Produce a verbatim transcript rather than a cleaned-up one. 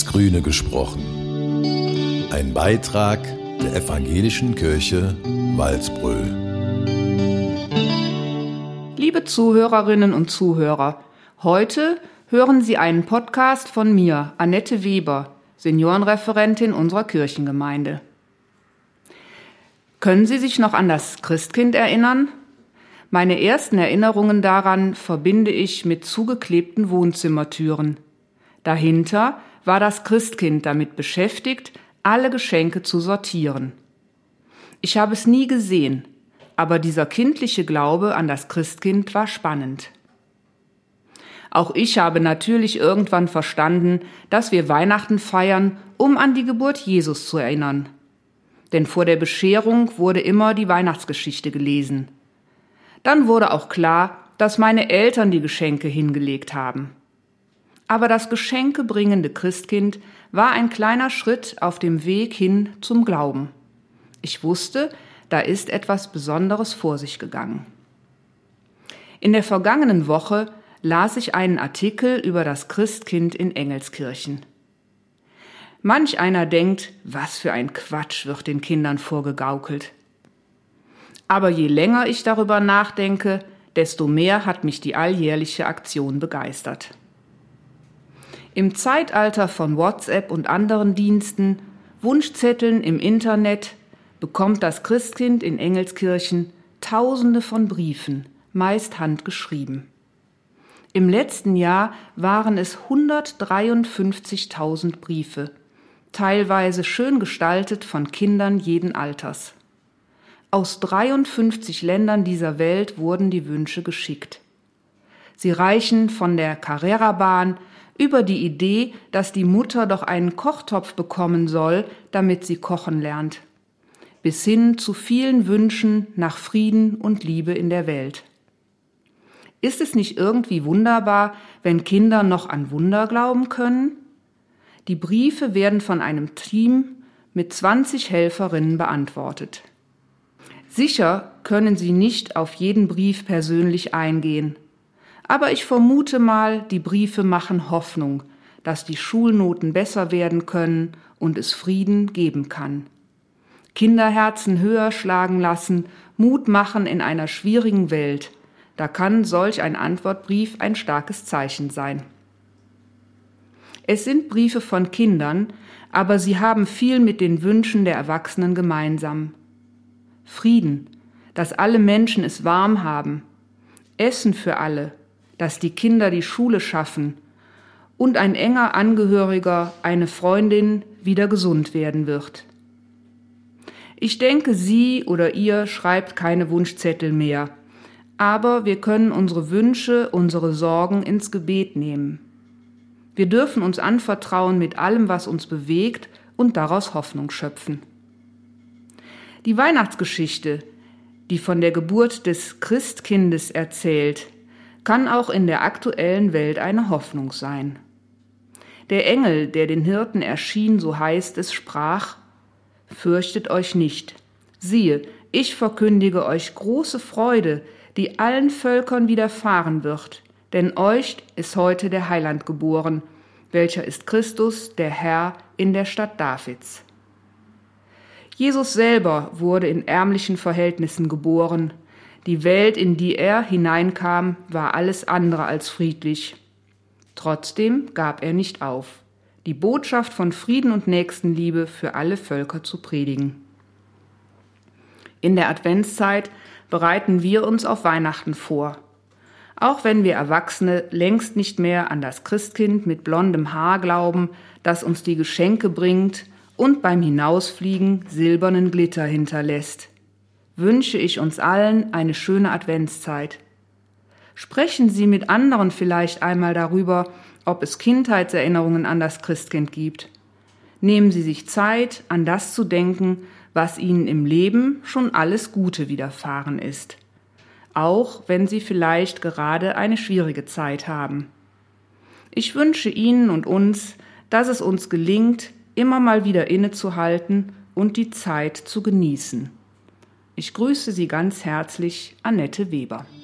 Grüne gesprochen. Ein Beitrag der Evangelischen Kirche Walsbröl. Liebe Zuhörerinnen und Zuhörer, heute hören Sie einen Podcast von mir, Annette Weber, Seniorenreferentin unserer Kirchengemeinde. Können Sie sich noch an das Christkind erinnern? Meine ersten Erinnerungen daran verbinde ich mit zugeklebten Wohnzimmertüren. Dahinter war das Christkind damit beschäftigt, alle Geschenke zu sortieren. Ich habe es nie gesehen, aber dieser kindliche Glaube an das Christkind war spannend. Auch ich habe natürlich irgendwann verstanden, dass wir Weihnachten feiern, um an die Geburt Jesus zu erinnern. Denn vor der Bescherung wurde immer die Weihnachtsgeschichte gelesen. Dann wurde auch klar, dass meine Eltern die Geschenke hingelegt haben. Aber das geschenkebringende Christkind war ein kleiner Schritt auf dem Weg hin zum Glauben. Ich wusste, da ist etwas Besonderes vor sich gegangen. In der vergangenen Woche las ich einen Artikel über das Christkind in Engelskirchen. Manch einer denkt, was für ein Quatsch wird den Kindern vorgegaukelt. Aber je länger ich darüber nachdenke, desto mehr hat mich die alljährliche Aktion begeistert. Im Zeitalter von WhatsApp und anderen Diensten, Wunschzetteln im Internet, bekommt das Christkind in Engelskirchen Tausende von Briefen, meist handgeschrieben. Im letzten Jahr waren es hundertdreiundfünfzigtausend Briefe, teilweise schön gestaltet von Kindern jeden Alters. Aus dreiundfünfzig Ländern dieser Welt wurden die Wünsche geschickt. Sie reichen von der Carrera-Bahn über die Idee, dass die Mutter doch einen Kochtopf bekommen soll, damit sie kochen lernt, bis hin zu vielen Wünschen nach Frieden und Liebe in der Welt. Ist es nicht irgendwie wunderbar, wenn Kinder noch an Wunder glauben können? Die Briefe werden von einem Team mit zwanzig Helferinnen beantwortet. Sicher können sie nicht auf jeden Brief persönlich eingehen. Aber ich vermute mal, die Briefe machen Hoffnung, dass die Schulnoten besser werden können und es Frieden geben kann. Kinderherzen höher schlagen lassen, Mut machen in einer schwierigen Welt. Da kann solch ein Antwortbrief ein starkes Zeichen sein. Es sind Briefe von Kindern, aber sie haben viel mit den Wünschen der Erwachsenen gemeinsam. Frieden, dass alle Menschen es warm haben, Essen für alle, dass die Kinder die Schule schaffen und ein enger Angehöriger, eine Freundin wieder gesund werden wird. Ich denke, Sie oder ihr schreibt keine Wunschzettel mehr, aber wir können unsere Wünsche, unsere Sorgen ins Gebet nehmen. Wir dürfen uns anvertrauen mit allem, was uns bewegt und daraus Hoffnung schöpfen. Die Weihnachtsgeschichte, die von der Geburt des Christkindes erzählt, kann auch in der aktuellen Welt eine Hoffnung sein. Der Engel, der den Hirten erschien, so heißt es, sprach: Fürchtet euch nicht. Siehe, ich verkündige euch große Freude, die allen Völkern widerfahren wird, denn euch ist heute der Heiland geboren, welcher ist Christus, der Herr, in der Stadt Davids. Jesus selber wurde in ärmlichen Verhältnissen geboren. Die Welt, in die er hineinkam, war alles andere als friedlich. Trotzdem gab er nicht auf, die Botschaft von Frieden und Nächstenliebe für alle Völker zu predigen. In der Adventszeit bereiten wir uns auf Weihnachten vor. Auch wenn wir Erwachsene längst nicht mehr an das Christkind mit blondem Haar glauben, das uns die Geschenke bringt und beim Hinausfliegen silbernen Glitter hinterlässt, wünsche ich uns allen eine schöne Adventszeit. Sprechen Sie mit anderen vielleicht einmal darüber, ob es Kindheitserinnerungen an das Christkind gibt. Nehmen Sie sich Zeit, an das zu denken, was Ihnen im Leben schon alles Gute widerfahren ist. Auch wenn Sie vielleicht gerade eine schwierige Zeit haben. Ich wünsche Ihnen und uns, dass es uns gelingt, immer mal wieder innezuhalten und die Zeit zu genießen. Ich grüße Sie ganz herzlich, Annette Weber.